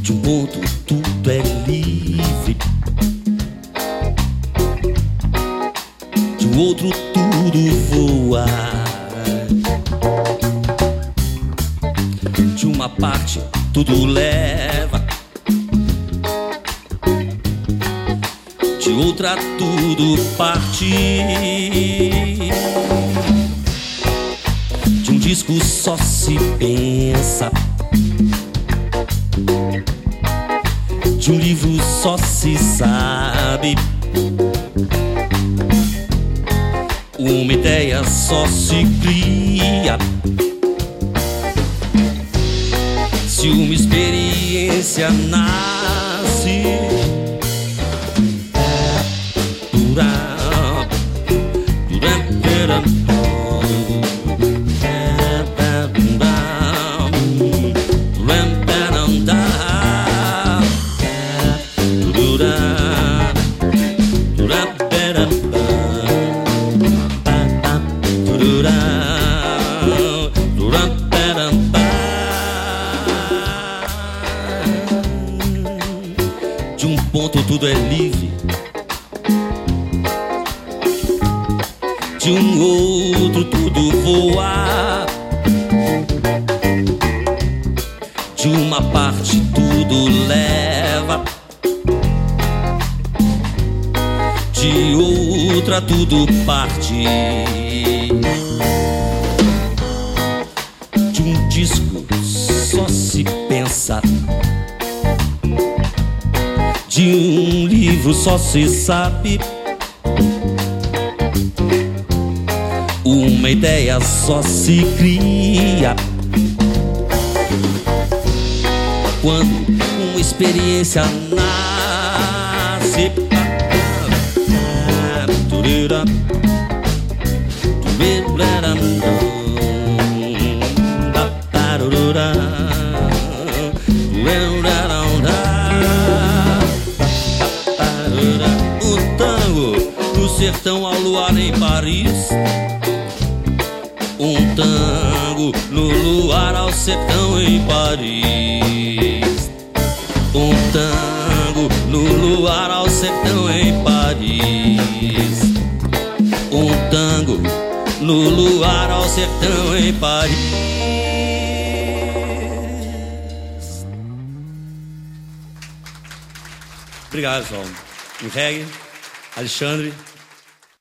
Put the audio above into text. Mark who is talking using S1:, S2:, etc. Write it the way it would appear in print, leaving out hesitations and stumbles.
S1: De um ponto tudo é livre, de um outro tudo voa. De uma parte tudo leva, de outra tudo parte. De um disco só se pensa, de um livro só se sabe, uma ideia só se cria. Se uma experiência nasce, de um ponto tudo é livre, de um outro tudo voa. De uma parte tudo leva, de outra tudo parte. De um disco só se pensa, de um livro só se sabe, uma ideia só se cria. Quando uma experiência nasce, o tango do sertão ao luar em Paris. Um tango no luar ao sertão em Paris. Um tango no luar ao sertão em Paris. Um tango no luar ao sertão em Paris. Obrigado, pessoal. Um reggae, Alexandre.